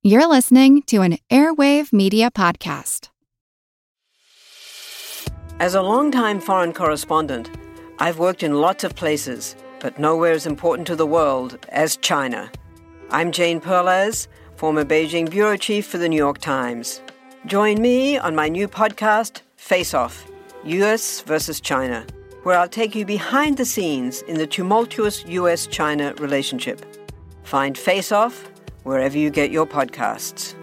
You're listening to an Airwave Media Podcast. As a longtime foreign correspondent, I've worked in lots of places, but nowhere as important to the world as China. I'm Jane Perlez, former Beijing bureau chief for the New York Times. Join me on my new podcast, Face Off, U.S. versus China, where I'll take you behind the scenes in the tumultuous U.S.-China relationship. Find Face Off wherever you get your podcasts.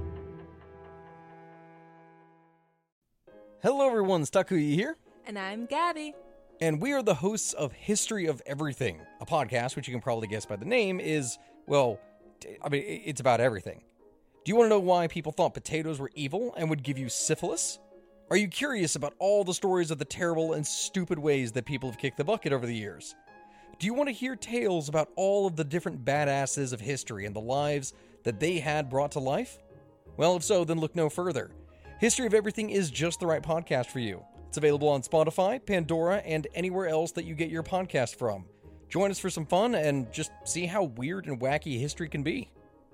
Hello everyone, Takuya here. And I'm Gabby. And we are the hosts of History of Everything, a podcast which you can probably guess by the name is, well, it's about everything. Do you want to know why people thought potatoes were evil and would give you syphilis? Are you curious about all the stories of the terrible and stupid ways that people have kicked the bucket over the years? Do you want to hear tales about all of the different badasses of history and the lives that they had brought to life? Well, if so, then look no further. History of Everything is just the right podcast for you. It's available on Spotify, Pandora, and anywhere else that you get your podcast from. Join us for some fun and just see how weird and wacky history can be.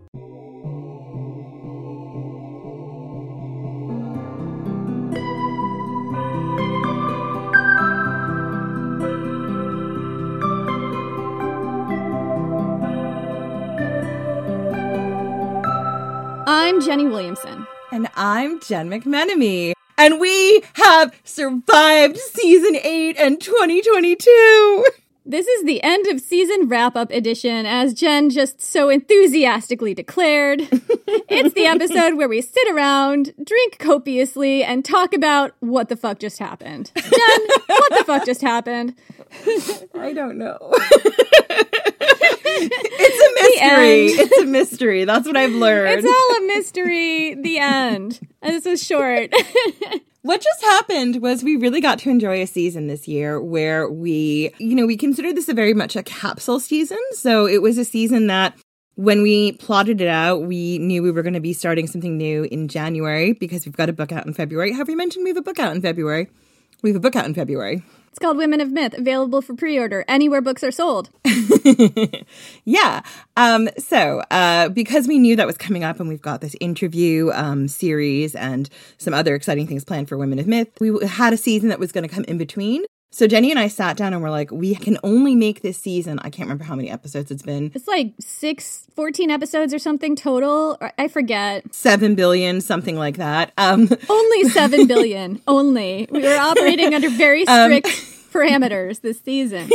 I'm Jenny Williamson. And I'm Jen McMenemy. And we have survived Season 8 and 2022! This is the end of season wrap-up edition, as Jen just so enthusiastically declared. It's the episode where we sit around, drink copiously, and talk about what the fuck just happened. Jen, what the fuck just happened? I don't know. It's a mystery. It's a mystery. That's what I've learned. It's all a mystery. The end. And this was short. What just happened was we really got to enjoy a season this year where we considered this a very much a capsule season. So it was a season that when we plotted it out, we knew we were going to be starting something new in January because we've got a book out in February. Have we mentioned we have a book out in February? We have a book out in February. It's called Women of Myth, available for pre-order anywhere books are sold. Yeah. So because we knew that was coming up and we've got this interview series and some other exciting things planned for Women of Myth, we had a season that was going to come in between. So Jenny and I sat down and we're like, we can only make this season. I can't remember how many episodes it's been. It's like 14 episodes or something total. I forget. 7 billion, something like that. Only 7 billion. Only. We were operating under very strict parameters this season.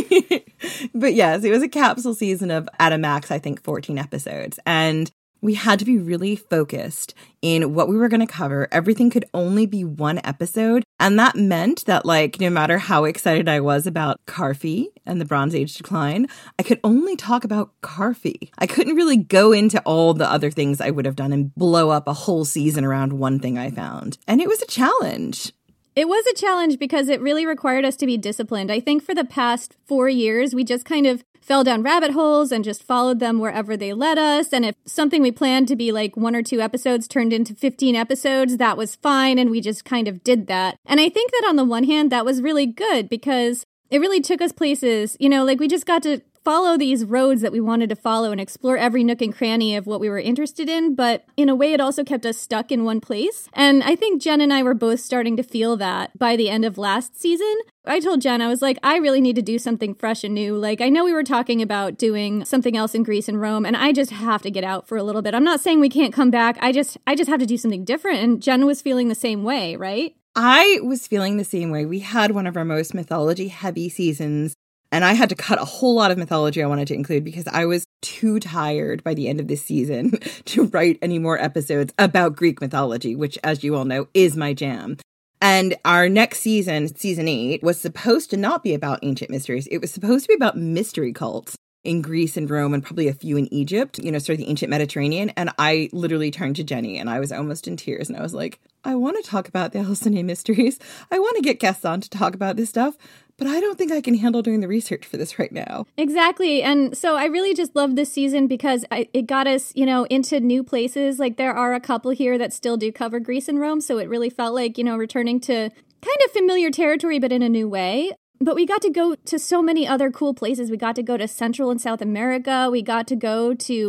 But yes, it was a capsule season of, at a max, I think 14 episodes. And we had to be really focused in what we were going to cover. Everything could only be one episode. And that meant that, like, no matter how excited I was about Karfi and the Bronze Age decline, I could only talk about Karfi. I couldn't really go into all the other things I would have done and blow up a whole season around one thing I found. And it was a challenge. It was a challenge because it really required us to be disciplined. I think for the past 4 years, we just kind of fell down rabbit holes and just followed them wherever they led us. And if something we planned to be like 1 or 2 episodes turned into 15 episodes, that was fine. And we just kind of did that. And I think that on the one hand, that was really good because it really took us places, like we just got to follow these roads that we wanted to follow and explore every nook and cranny of what we were interested in. But in a way, it also kept us stuck in one place. And I think Jen and I were both starting to feel that by the end of last season. I told Jen, I was like, I really need to do something fresh and new. Like, I know we were talking about doing something else in Greece and Rome, and I just have to get out for a little bit. I'm not saying we can't come back. I just have to do something different. And Jen was feeling the same way, right? I was feeling the same way. We had one of our most mythology-heavy seasons, and I had to cut a whole lot of mythology I wanted to include because I was too tired by the end of this season to write any more episodes about Greek mythology, which, as you all know, is my jam. And our next season, season 8, was supposed to not be about ancient mysteries. It was supposed to be about mystery cults in Greece and Rome and probably a few in Egypt, sort of the ancient Mediterranean. And I literally turned to Jenny and I was almost in tears. And I was like, I want to talk about the Elsene mysteries. I want to get guests on to talk about this stuff. But I don't think I can handle doing the research for this right now. Exactly. And so I really just love this season because it got us, into new places. Like there are a couple here that still do cover Greece and Rome. So it really felt like, returning to kind of familiar territory, but in a new way. But we got to go to so many other cool places. We got to go to Central and South America. We got to go to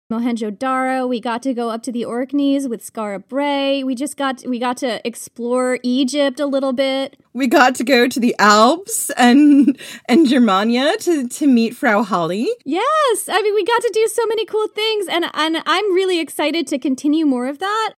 Mohenjo-Daro. We got to go up to the Orkneys with Skara Brae. We got to explore Egypt a little bit. We got to go to the Alps and Germania to meet Frau Holly. Yes, I mean, we got to do so many cool things, and I'm really excited to continue more of that.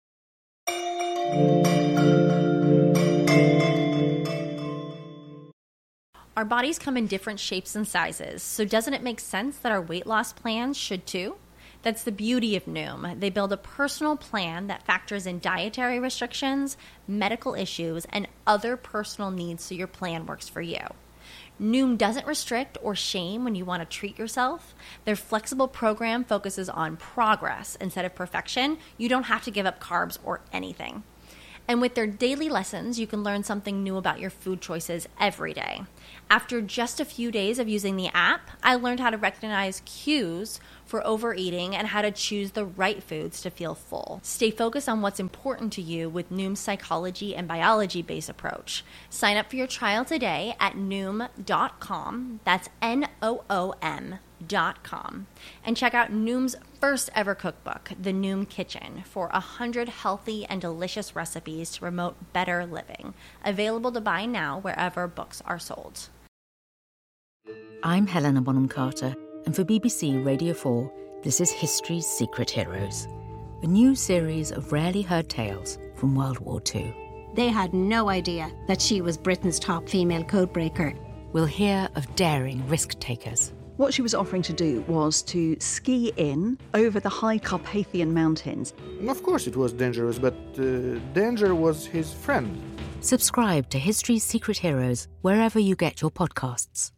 Our bodies come in different shapes and sizes, so doesn't it make sense that our weight loss plans should too? That's the beauty of Noom. They build a personal plan that factors in dietary restrictions, medical issues, and other personal needs so your plan works for you. Noom doesn't restrict or shame when you want to treat yourself. Their flexible program focuses on progress instead of perfection. You don't have to give up carbs or anything. And with their daily lessons, you can learn something new about your food choices every day. After just a few days of using the app, I learned how to recognize cues for overeating and how to choose the right foods to feel full. Stay focused on what's important to you with Noom's psychology and biology-based approach. Sign up for your trial today at Noom.com. That's Noom.com. And check out Noom's first ever cookbook, The Noom Kitchen, for 100 healthy and delicious recipes to promote better living. Available to buy now wherever books are sold. I'm Helena Bonham Carter, and for BBC Radio 4, this is History's Secret Heroes, a new series of rarely heard tales from World War II. They had no idea that she was Britain's top female codebreaker. We'll hear of daring risk-takers. What she was offering to do was to ski in over the high Carpathian Mountains. Of course it was dangerous, but danger was his friend. Subscribe to History's Secret Heroes wherever you get your podcasts.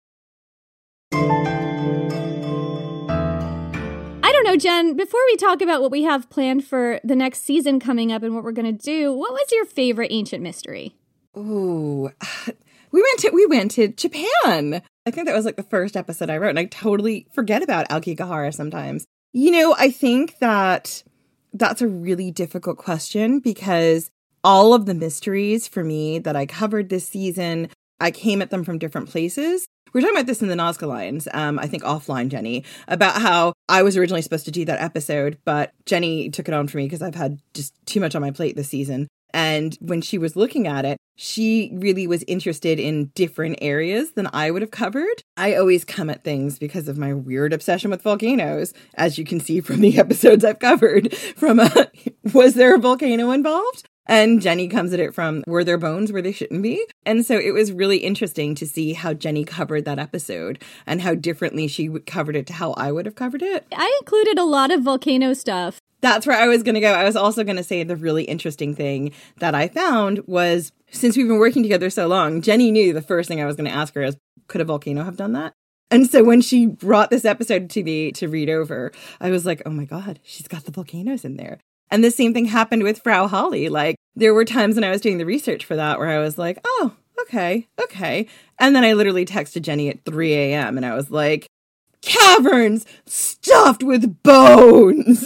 I don't know, Jen, before we talk about what we have planned for the next season coming up and what we're going to do, what was your favorite ancient mystery? Ooh, we went to Japan. I think that was like the first episode I wrote, and I totally forget about Aokigahara sometimes. You know, I think that's a really difficult question because all of the mysteries for me that I covered this season, I came at them from different places. We were talking about this in the Nazca Lines, I think offline, Jenny, about how I was originally supposed to do that episode, but Jenny took it on for me because I've had just too much on my plate this season. And when she was looking at it, she really was interested in different areas than I would have covered. I always come at things because of my weird obsession with volcanoes, as you can see from the episodes I've covered, from was there a volcano involved? And Jenny comes at it from, were there bones where they shouldn't be? And so it was really interesting to see how Jenny covered that episode and how differently she covered it to how I would have covered it. I included a lot of volcano stuff. That's where I was going to go. I was also going to say the really interesting thing that I found was, since we've been working together so long, Jenny knew the first thing I was going to ask her is, could a volcano have done that? And so when she brought this episode to me to read over, I was like, oh my God, she's got the volcanoes in there. And the same thing happened with Frau Holly. Like, there were times when I was doing the research for that where I was like, oh, okay. And then I literally texted Jenny at 3 a.m. and I was like, caverns stuffed with bones.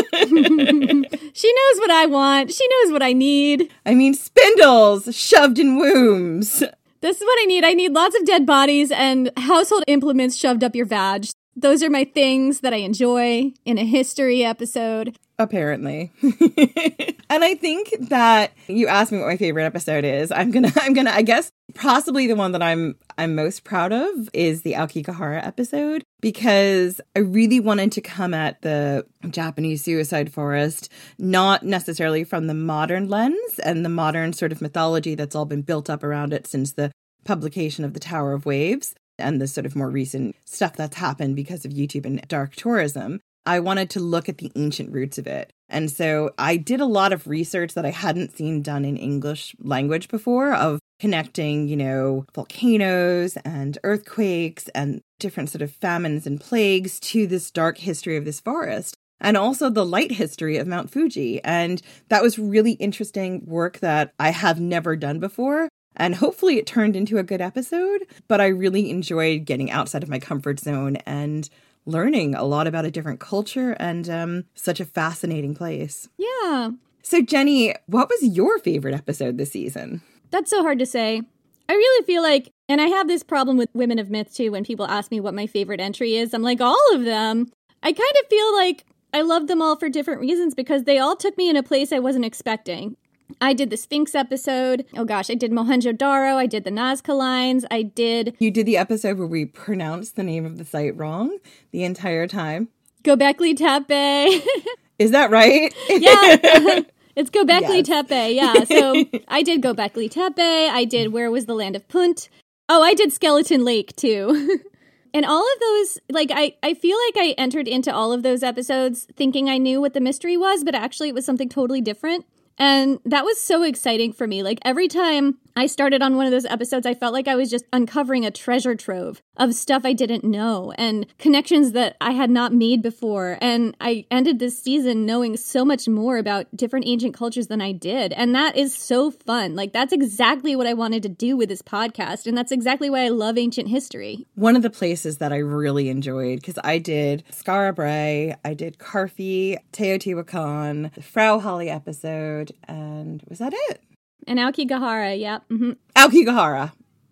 She knows what I want. She knows what I need. I mean, spindles shoved in wombs. This is what I need. I need lots of dead bodies and household implements shoved up your vag. Those are my things that I enjoy in a history episode. Apparently. And I think that you asked me what my favorite episode is. I'm gonna, I guess, possibly the one that I'm most proud of is the Aokigahara episode, because I really wanted to come at the Japanese suicide forest, not necessarily from the modern lens and the modern sort of mythology that's all been built up around it since the publication of the Tower of Waves and the sort of more recent stuff that's happened because of YouTube and dark tourism. I wanted to look at the ancient roots of it. And so I did a lot of research that I hadn't seen done in English language before, of connecting, volcanoes and earthquakes and different sort of famines and plagues to this dark history of this forest. And also the light history of Mount Fuji. And that was really interesting work that I have never done before. And hopefully it turned into a good episode. But I really enjoyed getting outside of my comfort zone and learning a lot about a different culture and such a fascinating place. Yeah. So Jenny, what was your favorite episode this season? That's so hard to say. I really feel like, and I have this problem with Women of Myth too, when people ask me what my favorite entry is, I'm like, all of them. I kind of feel like I loved them all for different reasons because they all took me in a place I wasn't expecting. I did the Sphinx episode. Oh gosh, I did Mohenjo-Daro. I did the Nazca Lines. You did the episode where we pronounced the name of the site wrong the entire time. Göbekli Tepe. Is that right? Yeah. It's Göbekli Tepe, yeah. So I did Göbekli Tepe. I did Where Was the Land of Punt? Oh, I did Skeleton Lake, too. And all of those, like, I feel like I entered into all of those episodes thinking I knew what the mystery was, but actually it was something totally different. And that was so exciting for me. Like, every time I started on one of those episodes, I felt like I was just uncovering a treasure trove of stuff I didn't know and connections that I had not made before. And I ended this season knowing so much more about different ancient cultures than I did. And that is so fun. Like, that's exactly what I wanted to do with this podcast. And that's exactly why I love ancient history. One of the places that I really enjoyed, because I did Skara Brae, I did Carfi, Teotihuacan, the Frau Holly episode, and was that it? And Aokigahara, yeah. Mm-hmm. Aokigahara.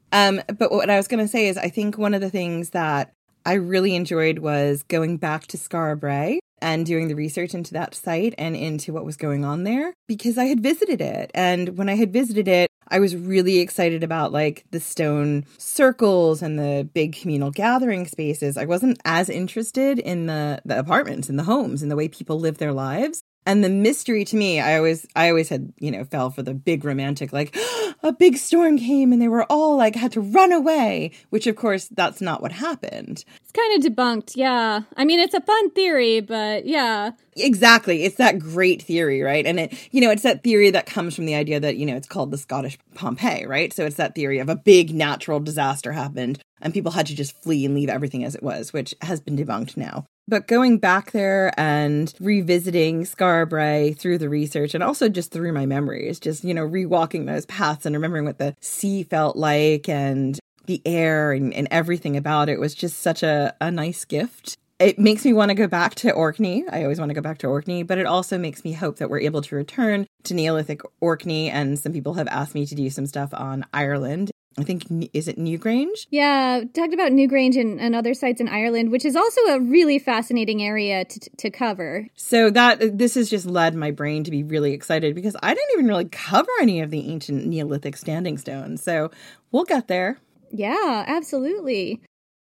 But what I was going to say is I think one of the things that I really enjoyed was going back to Skara Brae and doing the research into that site and into what was going on there, because I had visited it. And when I had visited it, I was really excited about like the stone circles and the big communal gathering spaces. I wasn't as interested in the apartments and the homes and the way people live their lives. And the mystery to me, I always had, fell for the big romantic, like a big storm came and they were all like had to run away, which of course that's not what happened. It's kind of debunked. Yeah. I mean, it's a fun theory, but yeah. Exactly. It's that great theory, right? And it's that theory that comes from the idea that, it's called the Scottish Pompeii, right? So it's that theory of a big natural disaster happened and people had to just flee and leave everything as it was, which has been debunked now. But going back there and revisiting Skara Brae through the research and also just through my memories, just, rewalking those paths and remembering what the sea felt like and the air and everything about it was just such a nice gift. It makes me want to go back to Orkney. I always want to go back to Orkney, but it also makes me hope that we're able to return to Neolithic Orkney. And some people have asked me to do some stuff on Ireland. I think, is it Newgrange? Yeah, talked about Newgrange and other sites in Ireland, which is also a really fascinating area to cover. So this has just led my brain to be really excited because I didn't even really cover any of the ancient Neolithic standing stones. So we'll get there. Yeah, absolutely.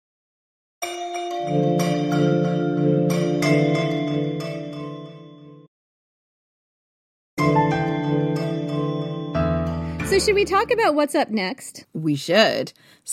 So should we talk about what's up next? We should.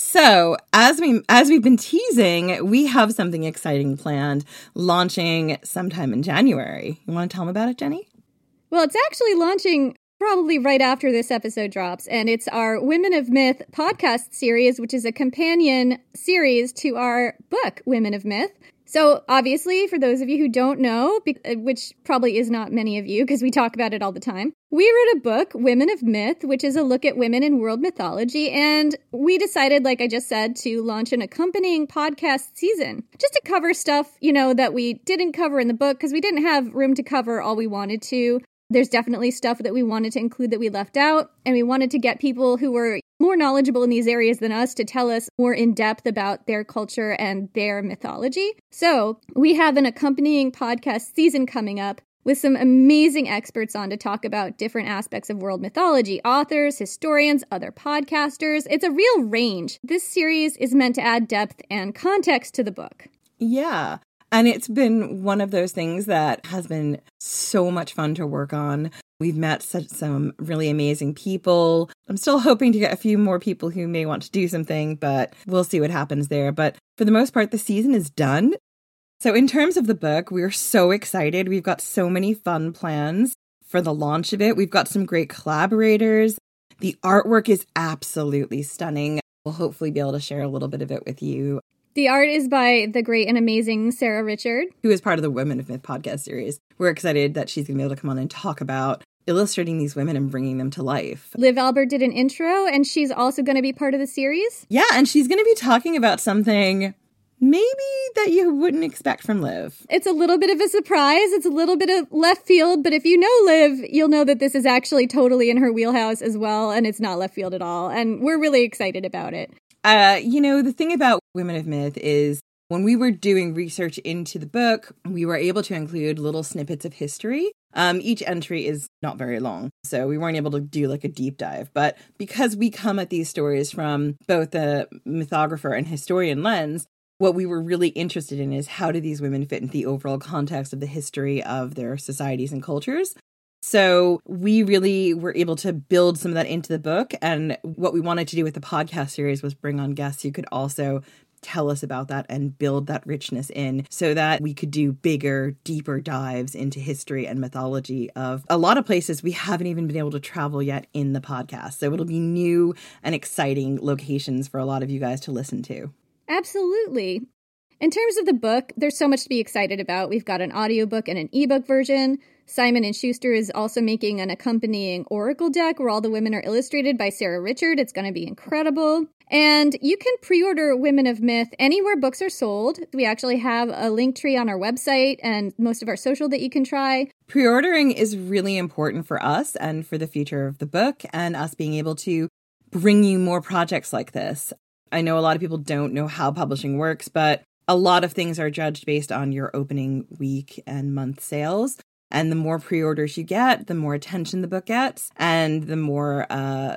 So as we've been teasing, we have something exciting planned, launching sometime in January. You want to tell them about it, Jenny? Well, it's actually launching probably right after this episode drops, and it's our Women of Myth podcast series, which is a companion series to our book, Women of Myth. So obviously, for those of you who don't know, which probably is not many of you because we talk about it all the time, we wrote a book, Women of Myth, which is a look at women in world mythology. And we decided, like I just said, to launch an accompanying podcast season just to cover stuff, that we didn't cover in the book because we didn't have room to cover all we wanted to. There's definitely stuff that we wanted to include that we left out, and we wanted to get people who were more knowledgeable in these areas than us to tell us more in depth about their culture and their mythology. So we have an accompanying podcast season coming up with some amazing experts on to talk about different aspects of world mythology, authors, historians, other podcasters. It's a real range. This series is meant to add depth and context to the book. Yeah. And it's been one of those things that has been so much fun to work on. We've met some really amazing people. I'm still hoping to get a few more people who may want to do something, but we'll see what happens there. But for the most part, the season is done. So in terms of the book, we're so excited. We've got so many fun plans for the launch of it. We've got some great collaborators. The artwork is absolutely stunning. We'll hopefully be able to share a little bit of it with you. The art is by the great and amazing Sarah Richard, who is part of the Women of Myth podcast series. We're excited that she's going to be able to come on and talk about illustrating these women and bringing them to life. Liv Albert did an intro, and she's also going to be part of the series. Yeah, and she's going to be talking about something maybe that you wouldn't expect from Liv. It's a little bit of a surprise. It's a little bit of left field, but if you know Liv, you'll know that this is actually totally in her wheelhouse as well, and it's not left field at all, and we're really excited about it. The thing about Women of Myth is When we were doing research into the book, we were able to include little snippets of history. Each entry is not very long, so we weren't able to do like a deep dive. But because we come at these stories from both the mythographer and historian lens, what we were really interested in is how do these women fit into the overall context of the history of their societies and cultures. So we really were able to build some of that into the book. And what we wanted to do with the podcast series was bring on guests who could also tell us about that and build that richness in so that we could do bigger, deeper dives into history and mythology of a lot of places we haven't even been able to travel yet in the podcast. So it'll be new and exciting locations for a lot of you guys to listen to. Absolutely. In terms of the book, there's so much to be excited about. We've got an audiobook and an ebook version. Simon & Schuster is also making an accompanying Oracle deck where all the women are illustrated by Sarah Richard. It's going to be incredible. And you can pre-order Women of Myth anywhere books are sold. We actually have a link tree on our website and most of our social that you can try. Pre-ordering is really important for us and for the future of the book and us being able to bring you more projects like this. I know a lot of people don't know how publishing works, but a lot of things are judged based on your opening week and month sales. And the more pre-orders you get, the more attention the book gets, and the more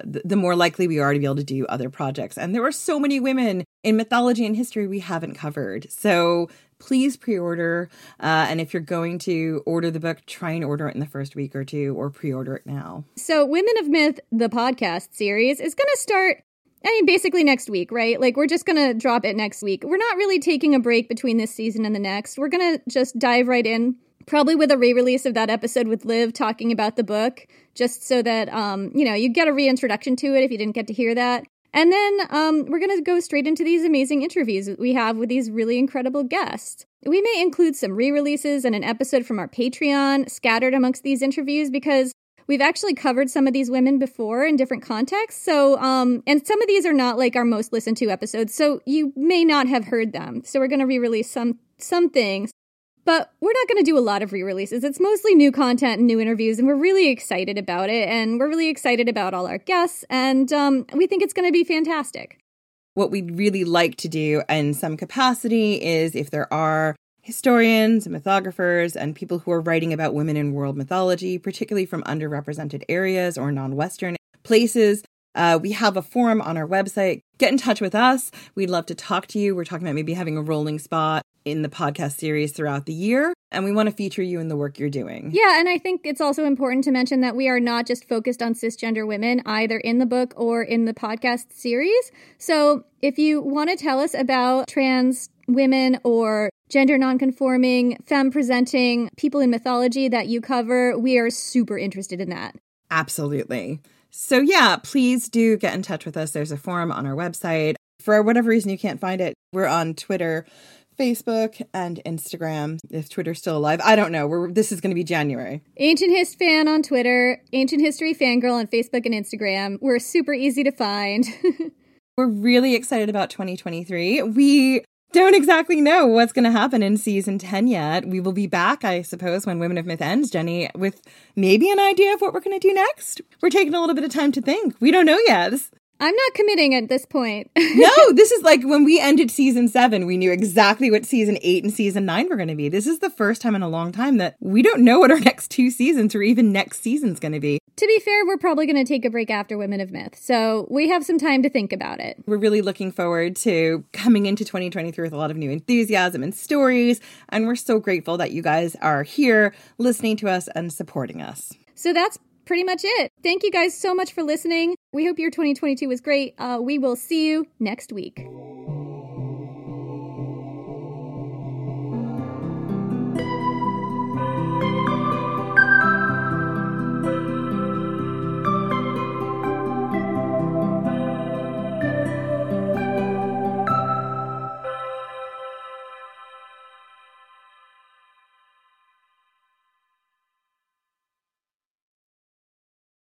likely we are to be able to do other projects. And there are so many women in mythology and history we haven't covered. So please pre-order. And if you're going to order the book, try and order it in the first week or two, or pre-order it now. So Women of Myth, the podcast series, is going to start basically next week, right? Like, we're just going to drop it next week. We're not really taking a break between this season and the next. We're going to just dive right in, probably with a re-release of that episode with Liv talking about the book, just so that, you get a reintroduction to it if you didn't get to hear that. And then we're going to go straight into these amazing interviews we have with these really incredible guests. We may include some re-releases and an episode from our Patreon scattered amongst these interviews because we've actually covered some of these women before in different contexts. So, and some of these are not like our most listened to episodes, so you may not have heard them. So we're going to re-release some things, but we're not going to do a lot of re-releases. It's mostly new content and new interviews, and we're really excited about it. And we're really excited about all our guests, and we think it's going to be fantastic. What we'd really like to do in some capacity is if there are historians, mythographers, and people who are writing about women in world mythology, particularly from underrepresented areas or non-Western places. We have a forum on our website. Get in touch with us. We'd love to talk to you. We're talking about maybe having a rolling spot in the podcast series throughout the year, and we want to feature you in the work you're doing. Yeah, and I think it's also important to mention that we are not just focused on cisgender women, either in the book or in the podcast series. So if you want to tell us about trans women or gender nonconforming, femme-presenting people in mythology that you cover, we are super interested in that. Absolutely. So yeah, please do get in touch with us. There's a forum on our website. For whatever reason you can't find it, we're on Twitter, Facebook, and Instagram. If Twitter's still alive, I don't know. This is going to be January. Ancient Hist Fan on Twitter, Ancient History Fangirl on Facebook and Instagram. We're super easy to find. We're really excited about 2023. We don't exactly know what's going to happen in season 10 yet. We will be back, I suppose, when Women of Myth ends, Jenny, with maybe an idea of what we're going to do next. We're taking a little bit of time to think. We don't know yet. I'm not committing at this point. No, this is like when we ended season 7, we knew exactly what season 8 and season 9 were going to be. This is the first time in a long time that we don't know what our next 2 seasons or even next season's going to be. To be fair, we're probably going to take a break after Women of Myth, so we have some time to think about it. We're really looking forward to coming into 2023 with a lot of new enthusiasm and stories, and we're so grateful that you guys are here listening to us and supporting us. So that's pretty much it. Thank you guys so much for listening. We hope your 2022 was great. We will see you next week.